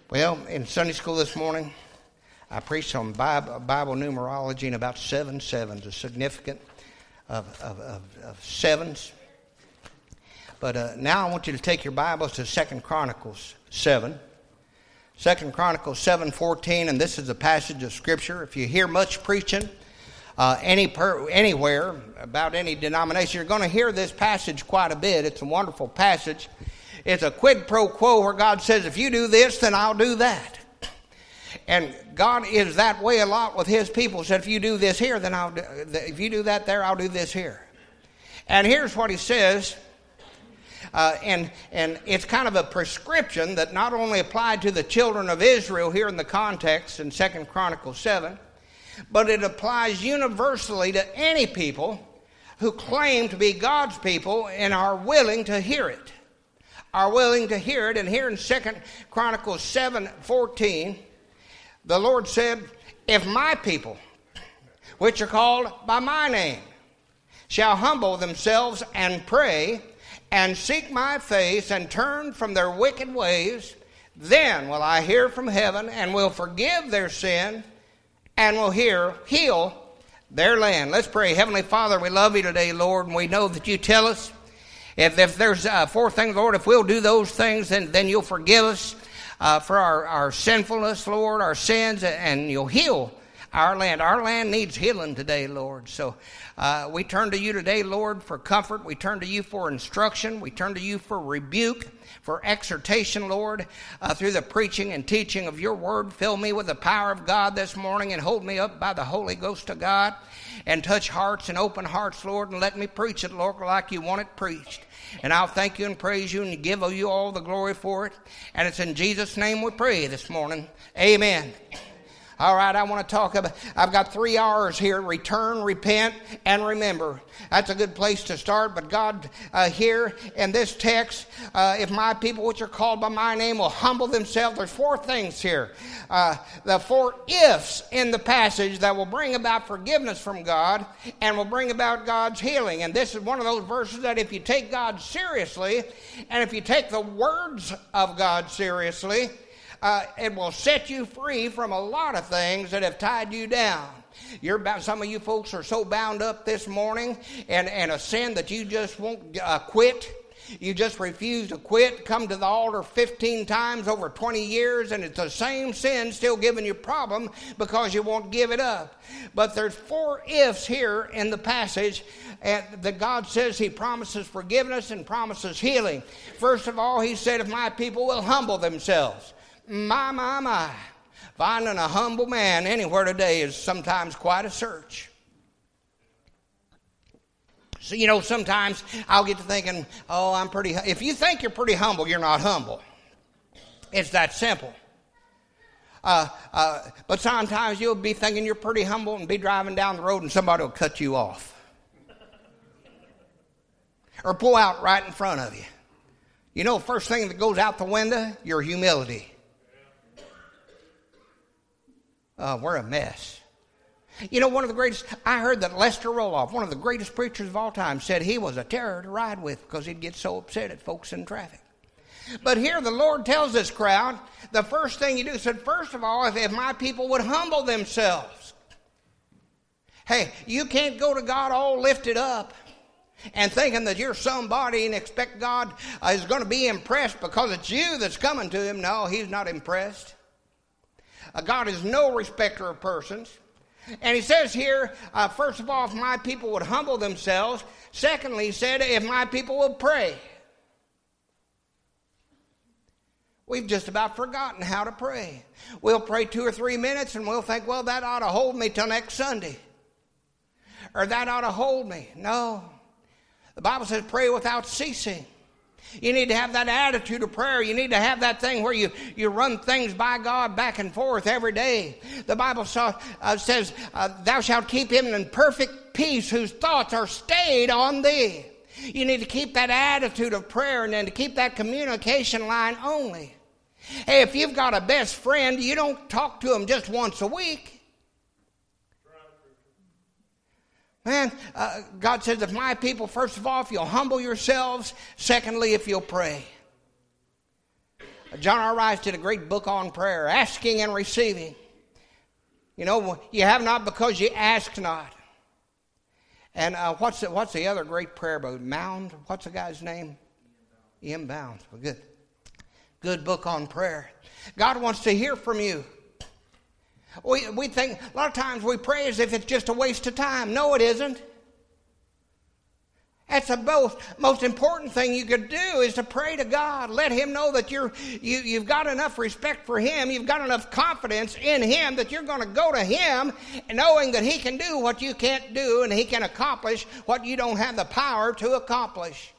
Well, in Sunday school this morning, I preached on Bible numerology and about 7 sevens, the significance of sevens. But now I want you to take your Bibles to 2 Chronicles 7. 2 Chronicles 7:14, and this is a passage of Scripture. If you hear much preaching anywhere about any denomination, you're going to hear this passage quite a bit. It's a wonderful passage. It's a quid pro quo where God says, if you do this, then I'll do that. And God is that way a lot with His people. He said, if you do this here, then I'll do, if you do that there, I'll do this here. And here's what He says. And it's kind of a prescription that not only applied to the children of Israel here in the context in 2 Chronicles 7, but it applies universally to any people who claim to be God's people and are willing to hear it. Are willing to hear it. And here in 2 Chronicles 7:14, the Lord said, if my people, which are called by my name, shall humble themselves and pray and seek my face and turn from their wicked ways, then will I hear from heaven and will forgive their sin and will heal their land. Let's pray. Heavenly Father, we love you today, Lord, and we know that you tell us if there's 4 things, Lord, if we'll do those things, then you'll forgive us for our sinfulness, Lord, our sins, and you'll heal our land. Our land needs healing today, Lord. So we turn to you today, Lord, for comfort. We turn to you for instruction. We turn to you for rebuke, for exhortation, Lord, through the preaching and teaching of your word. Fill me with the power of God this morning and hold me up by the Holy Ghost of God and touch hearts and open hearts, Lord, and let me preach it, Lord, like you want it preached. And I'll thank you and praise you and give you all the glory for it. And it's in Jesus' name we pray this morning. Amen. All right, I want to talk about, I've got 3 R's here: return, repent, and remember. That's a good place to start. But God, here in this text, if my people which are called by my name will humble themselves, there's 4 things here. The 4 ifs in the passage that will bring about forgiveness from God and will bring about God's healing. And this is one of those verses that if you take God seriously, and if you take the words of God seriously, it will set you free from a lot of things that have tied you down. Some of you folks are so bound up this morning in a sin that you just won't quit. You just refuse to quit. Come to the altar 15 times over 20 years, and it's the same sin still giving you problem because you won't give it up. But there's 4 ifs here in the passage that God says He promises forgiveness and promises healing. First of all, He said, if my people will humble themselves. My. Finding a humble man anywhere today is sometimes quite a search. So, sometimes I'll get to thinking, if you think you're pretty humble, you're not humble. It's that simple. But sometimes you'll be thinking you're pretty humble and be driving down the road and somebody will cut you off. Or pull out right in front of you. First thing that goes out the window, your humility. We're a mess. One of the greatest, I heard that Lester Roloff, one of the greatest preachers of all time, said he was a terror to ride with because he'd get so upset at folks in traffic. But here the Lord tells this crowd, the first thing you do, said, first of all, if my people would humble themselves. Hey, you can't go to God all lifted up and thinking that you're somebody and expect God is going to be impressed because it's you that's coming to Him. No, He's not impressed. God is no respecter of persons. And He says here, first of all, if my people would humble themselves. Secondly, He said, if my people would pray. We've just about forgotten how to pray. We'll pray 2 or 3 minutes and we'll think, well, that ought to hold me till next Sunday. Or that ought to hold me. No. The Bible says pray without ceasing. You need to have that attitude of prayer. You need to have that thing where you run things by God back and forth every day. The Bible says, thou shalt keep him in perfect peace whose thoughts are stayed on thee. You need to keep that attitude of prayer and then to keep that communication line only. Hey, if you've got a best friend, you don't talk to him just once a week. Man, God says, if my people, first of all, if you'll humble yourselves. Secondly, if you'll pray. John R. Rice did a great book on prayer, asking and receiving. You know, you have not because you ask not. And what's the other great prayer book? Mound? What's the guy's name? E.M. Bounds. Well, good book on prayer. God wants to hear from you. We think, a lot of times we pray as if it's just a waste of time. No, it isn't. That's the most important thing you could do is to pray to God. Let Him know that you've got enough respect for Him. You've got enough confidence in Him that you're going to go to Him knowing that He can do what you can't do and He can accomplish what you don't have the power to accomplish.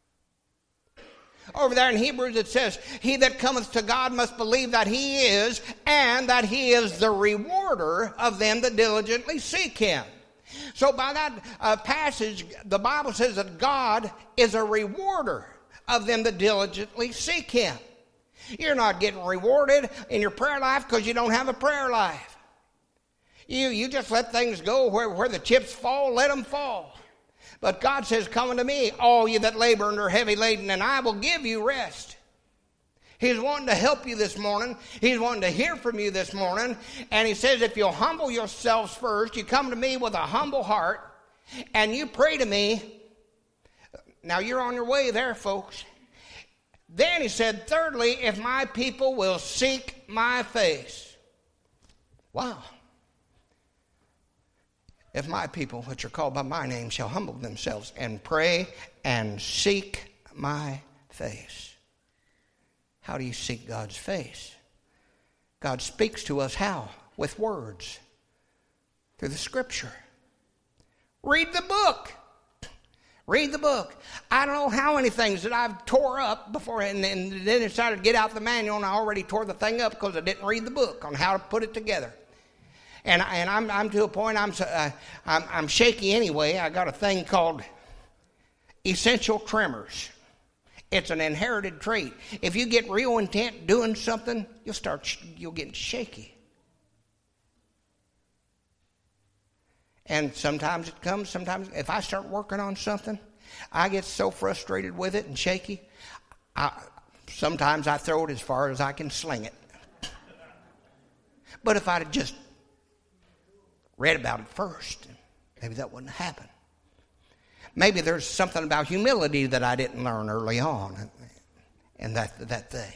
Over there in Hebrews it says, he that cometh to God must believe that He is, and that He is the rewarder of them that diligently seek Him. So by that passage, the Bible says that God is a rewarder of them that diligently seek Him. You're not getting rewarded in your prayer life because you don't have a prayer life. You just let things go where the chips fall, let them fall. But God says, come unto me, all you that labor and are heavy laden, and I will give you rest. He's wanting to help you this morning. He's wanting to hear from you this morning. And He says, if you'll humble yourselves first, you come to me with a humble heart, and you pray to me. Now you're on your way there, folks. Then He said, thirdly, if my people will seek my face. Wow. If my people, which are called by my name, shall humble themselves and pray and seek my face. How do you seek God's face? God speaks to us how? With words. Through the Scripture. Read the book. Read the book. I don't know how many things that I've tore up before, and then decided to get out the manual, and I already tore the thing up because I didn't read the book on how to put it together. And I'm to a point I'm shaky anyway. I got a thing called essential tremors. It's an inherited trait. If you get real intent doing something, you'll get shaky. And sometimes it comes. Sometimes if I start working on something, I get so frustrated with it and shaky. Sometimes I throw it as far as I can sling it. But if I'd have just read about it first, maybe that wouldn't happen. Maybe there's something about humility that I didn't learn early on, and that thing.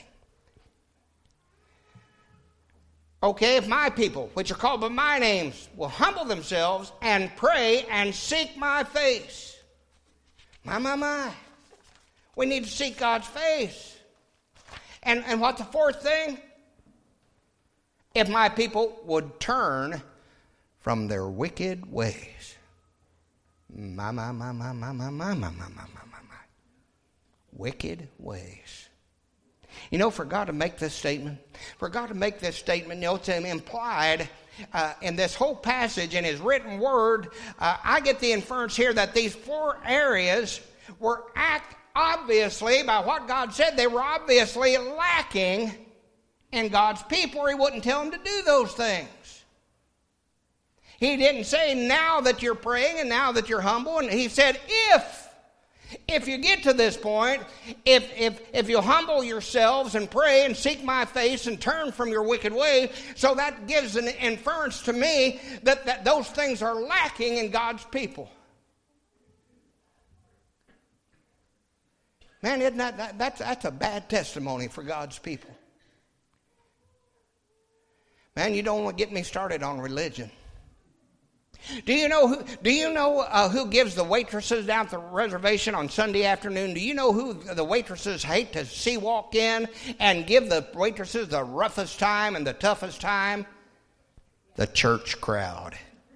Okay, if my people, which are called by my name, will humble themselves and pray and seek my face. My. We need to seek God's face. And what's the fourth thing? If my people would turn from their wicked ways. My. Wicked ways. You know, for God to make this statement, you know, it's implied in this whole passage in His written word. I get the inference here that these four areas were obviously, by what God said, they were obviously lacking in God's people, or He wouldn't tell them to do those things. He didn't say now that you're praying and now that you're humble. And He said if you get to this point, if you humble yourselves and pray and seek my face and turn from your wicked way, so that gives an inference to me that those things are lacking in God's people. Man, isn't that's a bad testimony for God's people. Man, you don't want to get me started on religion. Do you know who gives the waitresses down at the reservation on Sunday afternoon? Do you know who the waitresses hate to see walk in and give the waitresses the roughest time and the toughest time? The church crowd.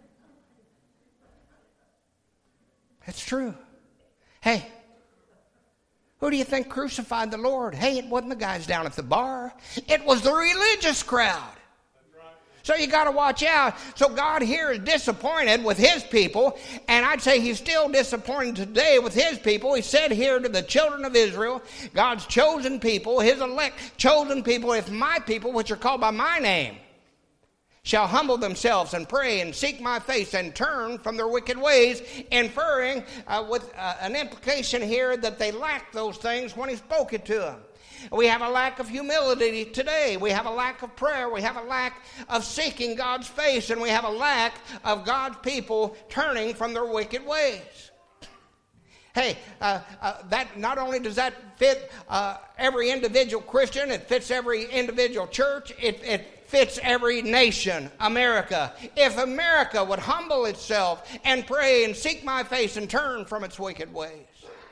It's true. Hey, who do you think crucified the Lord? Hey, it wasn't the guys down at the bar. It was the religious crowd. So you got to watch out. So God here is disappointed with His people, and I'd say He's still disappointed today with His people. He said here to the children of Israel, God's chosen people, His elect chosen people, if my people, which are called by my name, shall humble themselves and pray and seek my face and turn from their wicked ways, inferring with an implication here that they lacked those things when He spoke it to them. We have a lack of humility today. We have a lack of prayer. We have a lack of seeking God's face. And we have a lack of God's people turning from their wicked ways. Hey, that not only does that fit every individual Christian, it fits every individual church, it fits every nation, America. If America would humble itself and pray and seek my face and turn from its wicked ways.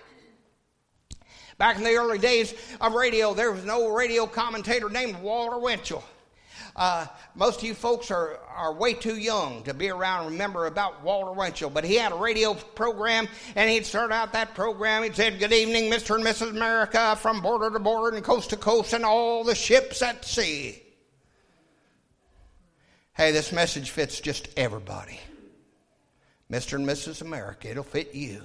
Back in the early days of radio, there was an old radio commentator named Walter Winchell. Most of you folks are way too young to be around and remember about Walter Winchell, but he had a radio program, and he'd start out that program. He'd say, "Good evening, Mr. and Mrs. America, from border to border and coast to coast and all the ships at sea." Hey, this message fits just everybody. Mr. and Mrs. America, it'll fit you.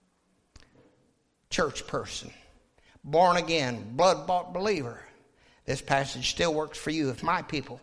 Church person, born again, blood-bought believer. This passage still works for you. If my people,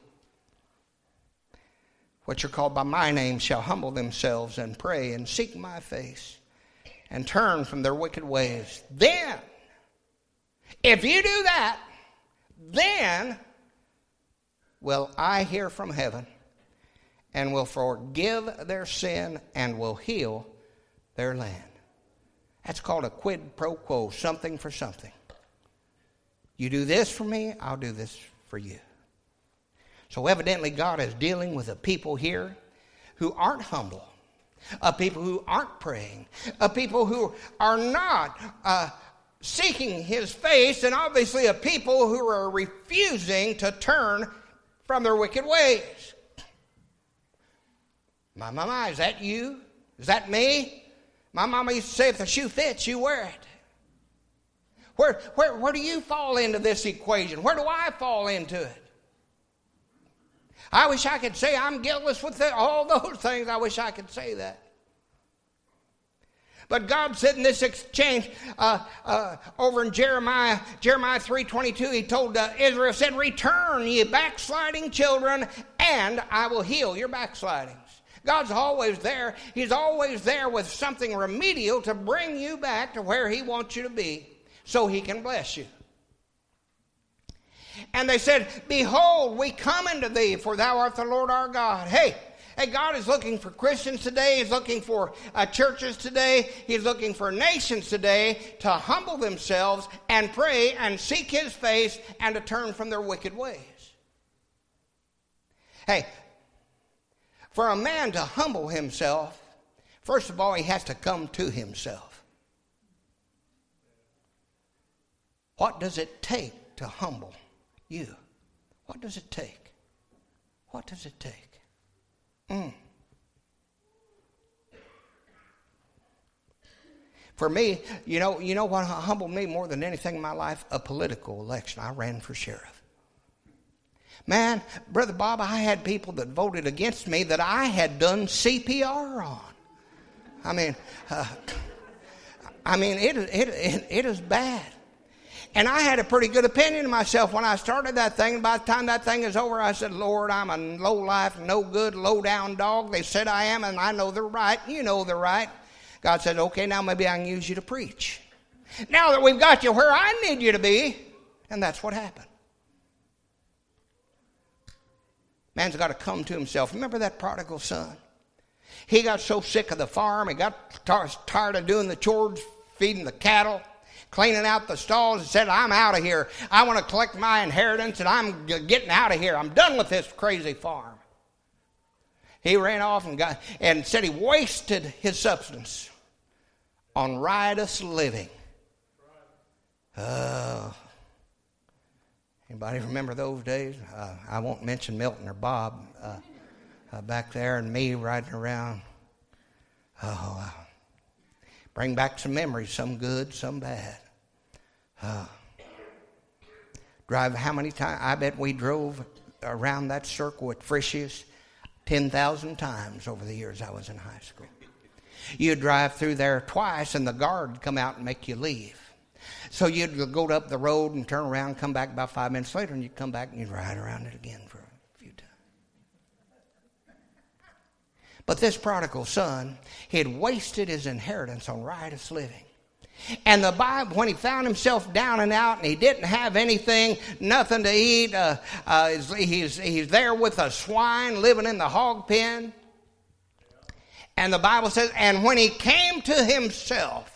which are called by my name, shall humble themselves and pray and seek my face and turn from their wicked ways, then, if you do that, then will I hear from heaven and will forgive their sin and will heal their land. That's called a quid pro quo, something for something. You do this for me, I'll do this for you. So evidently God is dealing with a people here who aren't humble, a people who aren't praying, a people who are not seeking his face, and obviously a people who are refusing to turn from their wicked ways. My, is that you? Is that me? My mama used to say, if the shoe fits, you wear it. Where do you fall into this equation? Where do I fall into it? I wish I could say I'm guiltless with all those things. I wish I could say that. But God said in this exchange over in Jeremiah 3:22, he told Israel, said, "Return, ye backsliding children, and I will heal your backslidings." God's always there. He's always there with something remedial to bring you back to where he wants you to be so he can bless you. And they said, "Behold, we come unto thee, for thou art the Lord our God." Hey, God is looking for Christians today. He's looking for churches today. He's looking for nations today to humble themselves and pray and seek his face and to turn from their wicked ways. Hey, for a man to humble himself, first of all, he has to come to himself. What does it take to humble you? What does it take? What does it take? For me, you know what humbled me more than anything in my life? A political election. I ran for sheriff. Man, Brother Bob, I had people that voted against me that I had done CPR on. It is bad. And I had a pretty good opinion of myself when I started that thing. By the time that thing is over, I said, "Lord, I'm a low-life, no-good, low-down dog. They said I am, and I know they're right. You know they're right." God said, "Okay, now maybe I can use you to preach. Now that we've got you where I need you to be." And that's what happened. Man's got to come to himself. Remember that prodigal son? He got so sick of the farm. He got tired of doing the chores, feeding the cattle, cleaning out the stalls, and said, "I'm out of here. I want to collect my inheritance, and I'm getting out of here. I'm done with this crazy farm." He ran off and said he wasted his substance on riotous living. Anybody remember those days? I won't mention Milton or Bob back there and me riding around. Bring back some memories, some good, some bad. Drive how many times? I bet we drove around that circle at Frisch's 10,000 times over the years I was in high school. You'd drive through there twice and the guard would come out and make you leave. So you'd go up the road and turn around, come back about 5 minutes later, and you'd come back and you'd ride around it again for a few times. But this prodigal son, he had wasted his inheritance on riotous living. And the Bible, when he found himself down and out and he didn't have anything, nothing to eat, he's there with a swine living in the hog pen. And the Bible says, and when he came to himself,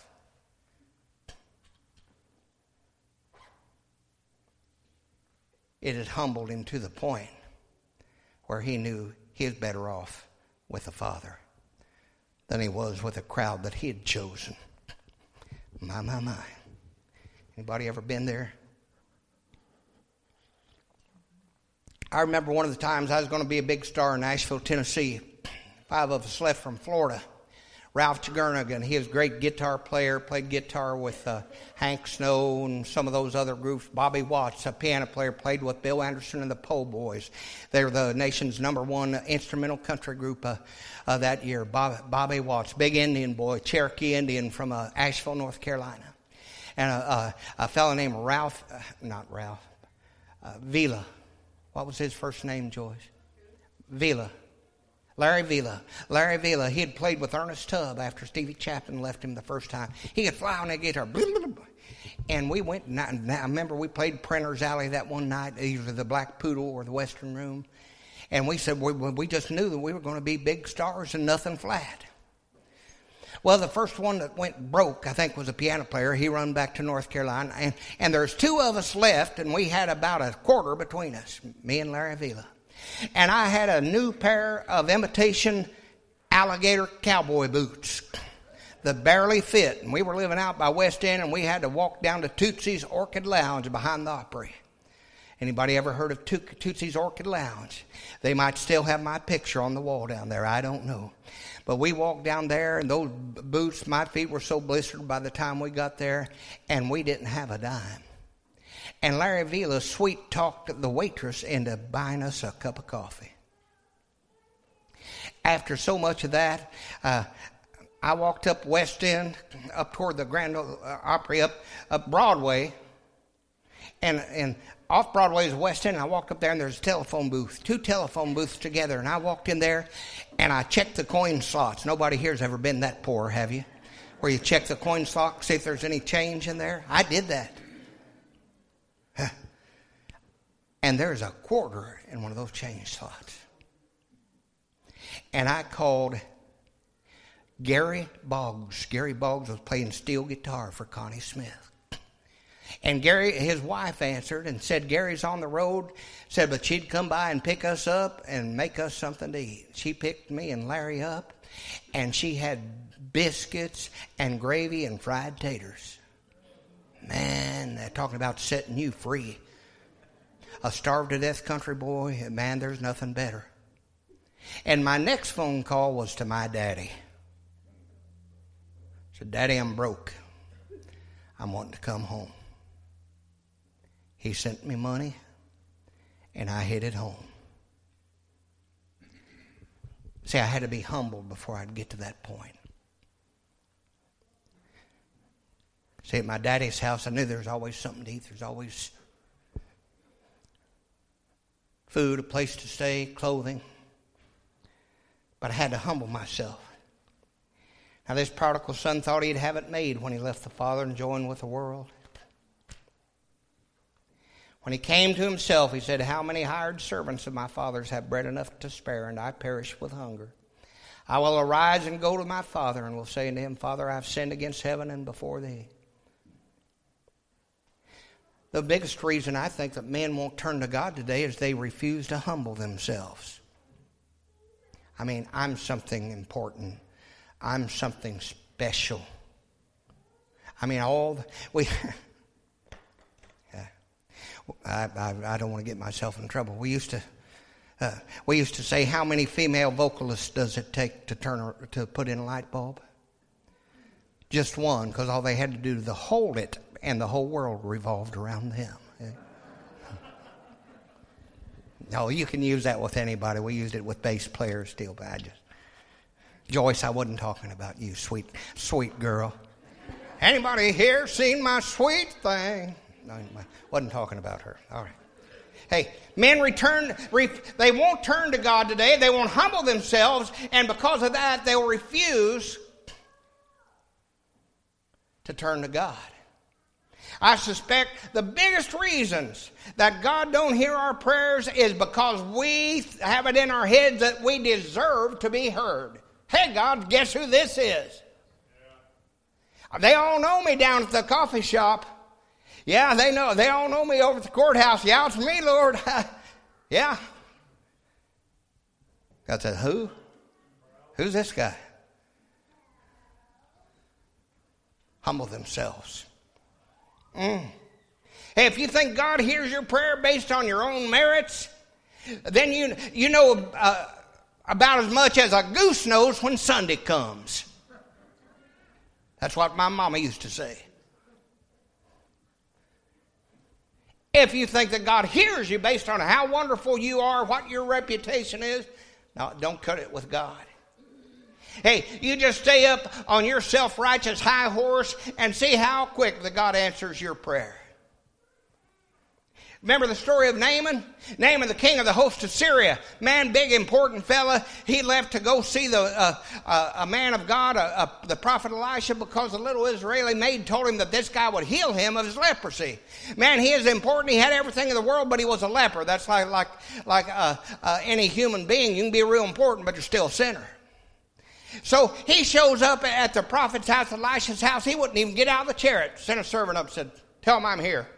it had humbled him to the point where he knew he was better off with the Father than he was with a crowd that he had chosen. My. Anybody ever been there? I remember one of the times I was going to be a big star in Nashville, Tennessee. 5 of us left from Florida. Ralph Jernigan, he was a great guitar player, played guitar with Hank Snow and some of those other groups. Bobby Watts, a piano player, played with Bill Anderson and the Po' Boys. They were the nation's #1 instrumental country group that year. Bobby Watts, big Indian boy, Cherokee Indian from Asheville, North Carolina. And a fellow named Vila. What was his first name, Joyce? Vila. Larry Vila, he had played with Ernest Tubb after Stevie Chapman left him the first time. He could fly on that guitar. And we went, and I remember we played Printer's Alley that one night, either the Black Poodle or the Western Room. And we said we just knew that we were going to be big stars and nothing flat. Well, the first one that went broke, I think, was a piano player. He run back to North Carolina. And there's 2 of us left, and we had about a quarter between us, me and Larry Vila. And I had a new pair of imitation alligator cowboy boots that barely fit. And we were living out by West End, and we had to walk down to Tootsie's Orchid Lounge behind the Opry. Anybody ever heard of Tootsie's Orchid Lounge? They might still have my picture on the wall down there. I don't know. But we walked down there, and those boots, my feet were so blistered by the time we got there, and we didn't have a dime. And Larry Vila sweet-talked the waitress into buying us a cup of coffee. After so much of that, I walked up West End, up toward the Grand Opry, up Broadway. And off Broadway is West End. And I walked up there, and there's a telephone booth, 2 telephone booths together. And I walked in there, and I checked the coin slots. Nobody here's ever been that poor, have you? Where you check the coin slot, see if there's any change in there. I did that. And there's a quarter in one of those change slots. And I called Gary Boggs. Gary Boggs was playing steel guitar for Connie Smith. And Gary, his wife answered and said, Gary's on the road. Said, but she'd come by and pick us up and make us something to eat. She picked me and Larry up, and she had biscuits and gravy and fried taters. Man, they're talking about setting you free. A starved-to-death country boy, man, there's nothing better. And my next phone call was to my daddy. I said, Daddy, I'm broke. I'm wanting to come home. He sent me money, and I headed home. See, I had to be humbled before I'd get to that point. See, at my daddy's house, I knew there was always something to eat. There's always food, a place to stay, clothing. But I had to humble myself. Now, this prodigal son thought he'd have it made when he left the father and joined with the world. When he came to himself, he said, how many hired servants of my father's have bread enough to spare, and I perish with hunger? I will arise and go to my father, and will say unto him, Father, I have sinned against heaven and before thee. The biggest reason I think that men won't turn to God today is they refuse to humble themselves. I mean, I'm something important. I'm something special. I mean, I don't want to get myself in trouble. We used to say, how many female vocalists does it take to put in a light bulb? Just one, because all they had to do to hold it, and the whole world revolved around them. No, you can use that with anybody. We used it with bass players still, but Joyce, I wasn't talking about you, sweet girl. Anybody here seen my sweet thing? No, I wasn't talking about her. All right. Hey, men they won't turn to God today. They won't humble themselves, and because of that, they will refuse to turn to God. I suspect the biggest reasons that God don't hear our prayers is because we have it in our heads that we deserve to be heard. Hey, God, guess who this is? They all know me down at the coffee shop. Yeah, they know. They all know me over at the courthouse. Yeah, it's me, Lord. Yeah. God said, who? Who's this guy? Humble themselves. Hey, if you think God hears your prayer based on your own merits, then you know about as much as a goose knows when Sunday comes. That's what my mama used to say. If you think that God hears you based on how wonderful you are, what your reputation is, no, don't cut it with God. Hey, you just stay up on your self-righteous high horse and see how quick that God answers your prayer. Remember the story of Naaman? Naaman, the king of the host of Syria. Man, big, important fella. He left to go see a man of God, the prophet Elisha, because a little Israeli maid told him that this guy would heal him of his leprosy. Man, he is important. He had everything in the world, but he was a leper. That's like any human being. You can be real important, but you're still a sinner. So he shows up at the prophet's house, Elisha's house. He wouldn't even get out of the chariot. Sent a servant up and said, tell him I'm here.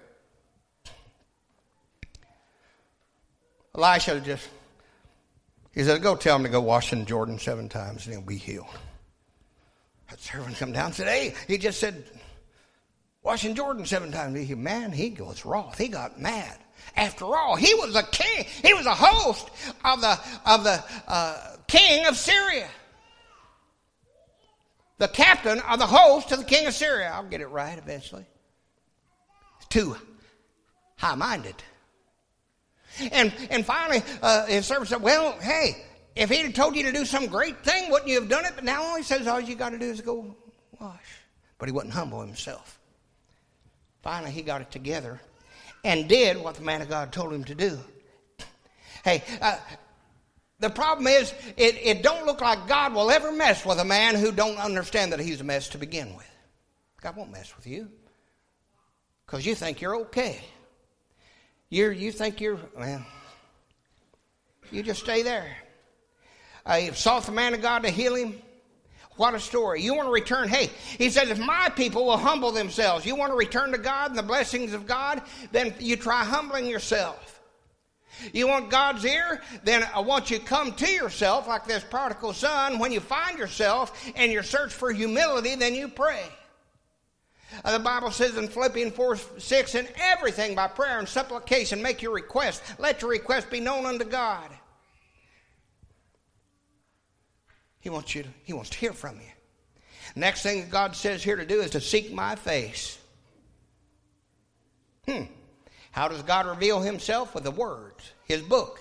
Elisha he said, go tell him to go wash in Jordan 7 times and he'll be healed. That servant come down and said, hey, he just said, wash in Jordan 7 times. Man, he was wroth. He got mad. After all, he was a king. He was a host of the king of Syria. The captain of the host of the king of Syria. I'll get it right eventually. Too high-minded. And finally, his servant said, well, hey, if he had told you to do some great thing, wouldn't you have done it? But now all he says, all you got to do is go wash. But he wouldn't humble himself. Finally, he got it together and did what the man of God told him to do. Hey, the problem is, it don't look like God will ever mess with a man who don't understand that he's a mess to begin with. God won't mess with you because you think you're okay. You think well, you just stay there. You sought the man of God to heal him. What a story. You want to return. Hey, he said, if my people will humble themselves, you want to return to God and the blessings of God, then you try humbling yourself. You want God's ear? Then I want you to come to yourself like this prodigal son. When you find yourself in your search for humility, then you pray. The Bible says in Philippians 4:6, in everything by prayer and supplication, make your request. Let your request be known unto God. He wants to hear from you. Next thing God says here to do is to seek my face. How does God reveal himself? With the words, his book.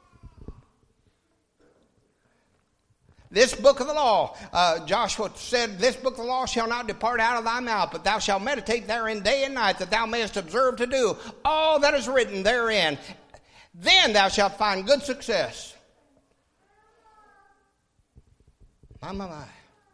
This book of the law, Joshua said, this book of the law shall not depart out of thy mouth, but thou shalt meditate therein day and night, that thou mayest observe to do all that is written therein. Then thou shalt find good success. My.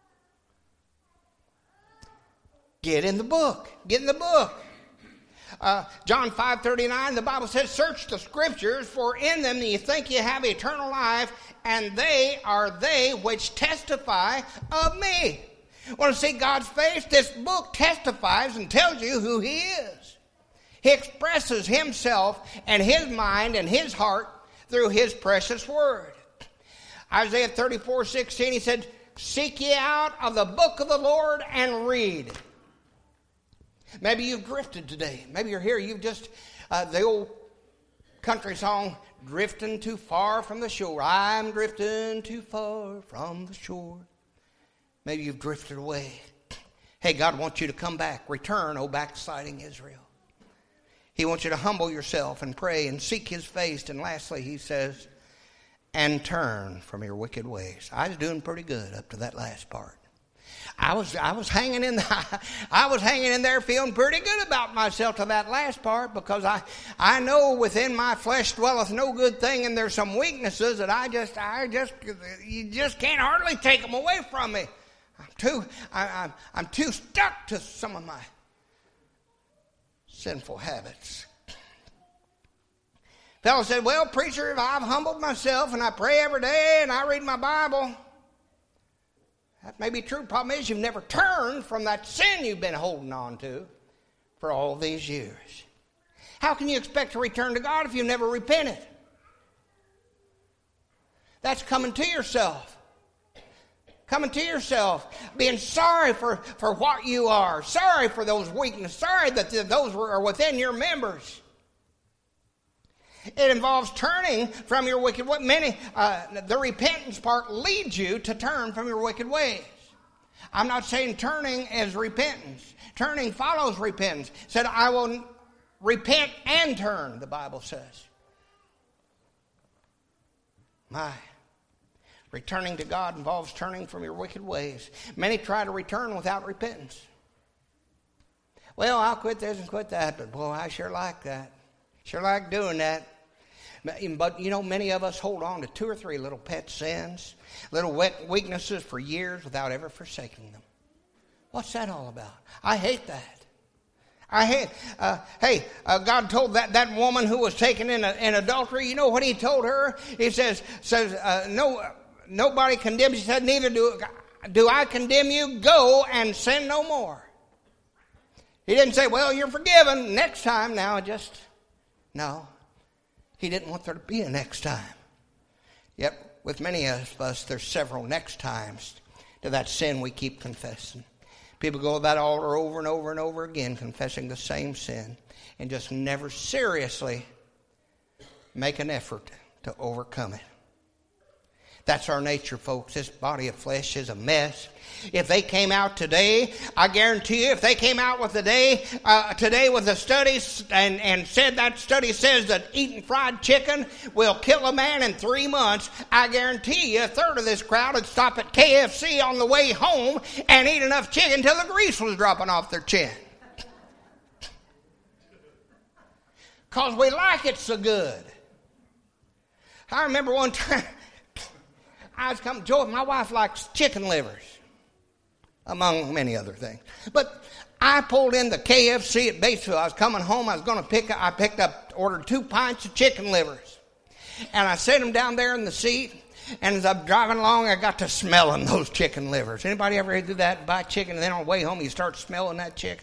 Get in the book. Get in the book. John 5:39, the Bible says, search the scriptures, for in them you think you have eternal life, and they are they which testify of me. Want to see God's face? This book testifies and tells you who he is. He expresses himself and his mind and his heart through his precious word. Isaiah 34:16, he said, seek ye out of the book of the Lord and read. Maybe you've drifted today. Maybe you're here. You've just, the old country song, drifting too far from the shore. I'm drifting too far from the shore. Maybe you've drifted away. Hey, God wants you to come back. Return, O backsliding Israel. He wants you to humble yourself and pray and seek his face. And lastly, he says, and turn from your wicked ways. I was doing pretty good up to that last part. I was hanging in there feeling pretty good about myself to that last part, because I know within my flesh dwelleth no good thing, and there's some weaknesses that you just can't hardly take them away from me. I'm too stuck to some of my sinful habits. Fellow said, well, preacher, if I've humbled myself and I pray every day and I read my Bible, that may be true. Problem is, you've never turned from that sin you've been holding on to for all these years. How can you expect to return to God if you've never repented? That's coming to yourself. Coming to yourself, being sorry for what you are, sorry for those weaknesses, sorry that those are within your members. It involves turning from your wicked ways. The repentance part leads you to turn from your wicked ways. I'm not saying turning is repentance. Turning follows repentance. It said, I will repent and turn, the Bible says. Returning to God involves turning from your wicked ways. Many try to return without repentance. Well, I'll quit this and quit that, but boy, I sure like that. Sure like doing that. But, many of us hold on to 2 or 3 little pet sins, little weaknesses for years without ever forsaking them. What's that all about? I hate that. God told that woman who was taken in adultery, you know what he told her? He says, nobody condemns you. He said, neither do I condemn you. Go and sin no more. He didn't say, well, you're forgiven. Next time now, no. He didn't want there to be a next time. Yet, with many of us, there's several next times to that sin we keep confessing. People go to that altar over and over and over again, confessing the same sin, and just never seriously make an effort to overcome it. That's our nature, folks. This body of flesh is a mess. If they came out today, I guarantee you, if they came out with today with a study and said that study says that eating fried chicken will kill a man in 3 months, I guarantee you a third of this crowd would stop at KFC on the way home and eat enough chicken till the grease was dropping off their chin. Because we like it so good. I remember one time, I was coming, Joy, my wife likes chicken livers, among many other things. But I pulled in the KFC at Batesville. I was coming home. I ordered 2 pints of chicken livers. And I set them down there in the seat. And as I'm driving along, I got to smelling those chicken livers. Anybody ever do that? Buy chicken, and then on the way home, you start smelling that chicken?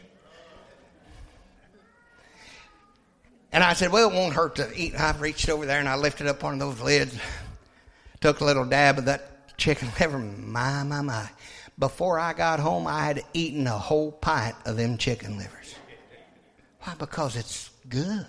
And I said, well, it won't hurt to eat. And I reached over there, and I lifted up one of those lids. Took a little dab of that chicken liver. My. Before I got home, I had eaten a whole pint of them chicken livers. Why? Because it's good.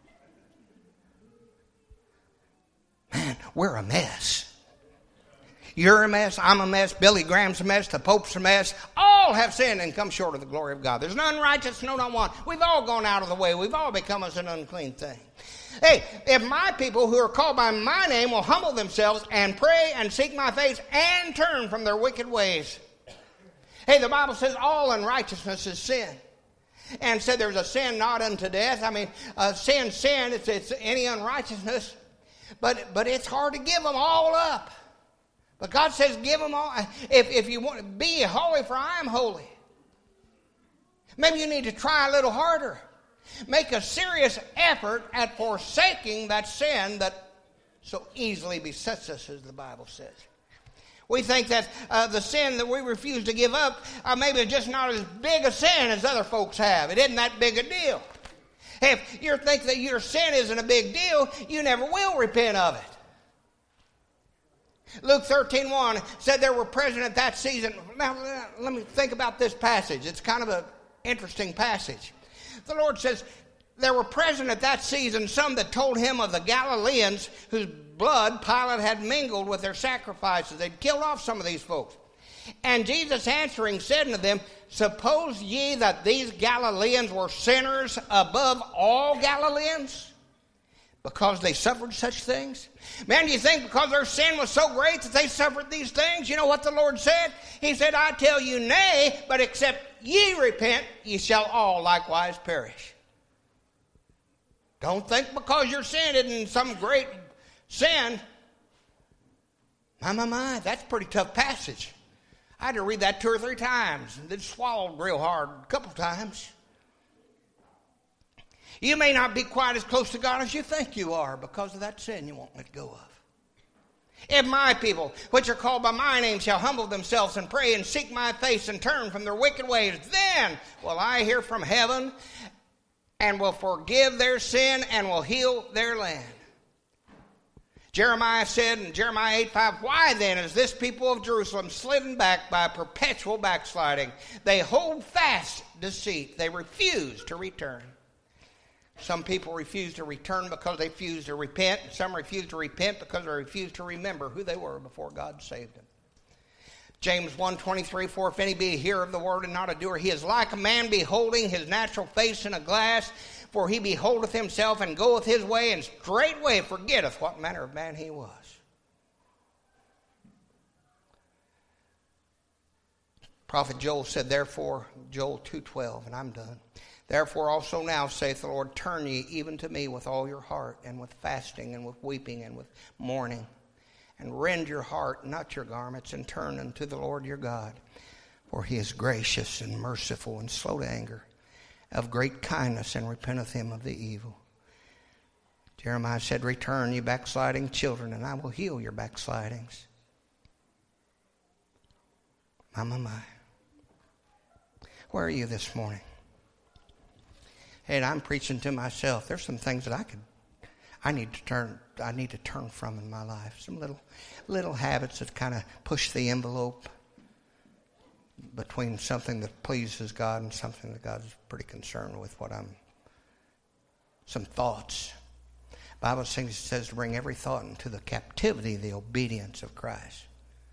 Man, we're a mess. You're a mess. I'm a mess. Billy Graham's a mess. The Pope's a mess. All have sinned and come short of the glory of God. There's none righteous, no, not one. We've all gone out of the way. We've all become as an unclean thing. Hey, if my people who are called by my name will humble themselves and pray and seek my face and turn from their wicked ways. Hey, the Bible says all unrighteousness is sin. And said there's a sin not unto death. I mean, sin, it's any unrighteousness. But it's hard to give them all up. But God says give them all. If you want to be holy, for I am holy. Maybe you need to try a little harder. Make a serious effort at forsaking that sin that so easily besets us, as the Bible says. We think that the sin that we refuse to give up maybe is just not as big a sin as other folks have. It isn't that big a deal. Hey, if you think that your sin isn't a big deal, you never will repent of it. Luke 13:1 said there were present at that season. Now, let me think about this passage. It's kind of an interesting passage. The Lord says, there were present at that season some that told him of the Galileans whose blood Pilate had mingled with their sacrifices. They'd killed off some of these folks. And Jesus answering said unto them, suppose ye that these Galileans were sinners above all Galileans, because they suffered such things? Man, do you think because their sin was so great that they suffered these things? You know what the Lord said? He said, I tell you, nay, but except ye repent, ye shall all likewise perish. Don't think because your sin isn't some great sin. My, that's a pretty tough passage. I had to read that 2 or 3 times and then swallowed real hard a couple times. You may not be quite as close to God as you think you are because of that sin you won't let go of. If my people, which are called by my name, shall humble themselves and pray and seek my face and turn from their wicked ways, then will I hear from heaven and will forgive their sin and will heal their land. Jeremiah said in Jeremiah 8:5, why then is this people of Jerusalem slidden back by perpetual backsliding? They hold fast deceit. They refuse to return. Some people refuse to return because they refuse to repent. Some refuse to repent because they refuse to remember who they were before God saved them. James 1:23, for if any be a hearer of the word and not a doer, he is like a man beholding his natural face in a glass. For he beholdeth himself and goeth his way, and straightway forgetteth what manner of man he was. Prophet Joel said, therefore, Joel 2:12, and I'm done. Therefore also now, saith the Lord, turn ye even to me with all your heart, and with fasting, and with weeping, and with mourning. And rend your heart, not your garments, and turn unto the Lord your God. For he is gracious and merciful and slow to anger, of great kindness, and repenteth him of the evil. Jeremiah said, return, ye backsliding children, and I will heal your backslidings. My. Where are you this morning? And I'm preaching to myself. There's some things that I need to turn from in my life. Some little habits that kind of push the envelope between something that pleases God and something that God's pretty concerned with. Some thoughts. The Bible says to bring every thought into the captivity of the obedience of Christ.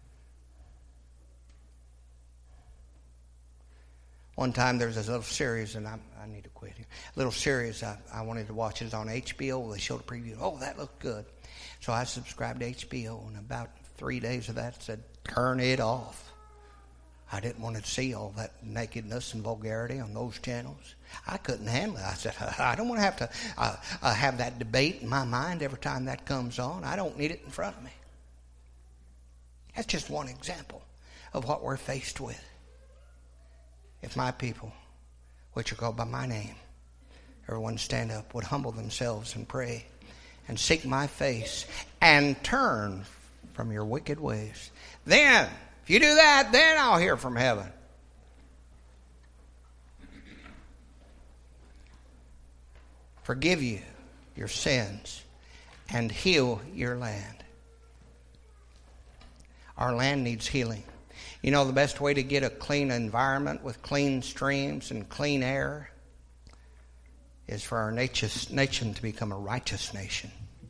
One time there's this little series, and I need to quit here. A little series I wanted to watch. It's on HBO. They showed a preview. Oh, that looked good. So I subscribed to HBO, and about 3 days of that said, turn it off. I didn't want to see all that nakedness and vulgarity on those channels. I couldn't handle it. I said, I don't want to have to have that debate in my mind every time that comes on. I don't need it in front of me. That's just one example of what we're faced with. If my people, which are called by my name, everyone stand up, would humble themselves and pray and seek my face and turn from your wicked ways. Then, if you do that, then I'll hear from heaven. Forgive you your sins and heal your land. Our land needs healing. You know, the best way to get a clean environment with clean streams and clean air is for our nation to become a righteous nation.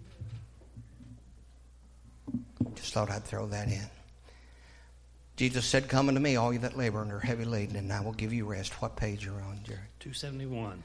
Just thought I'd throw that in. Jesus said, come unto me, all you that labor and are heavy laden, and I will give you rest. What page are you on, Jared? 271.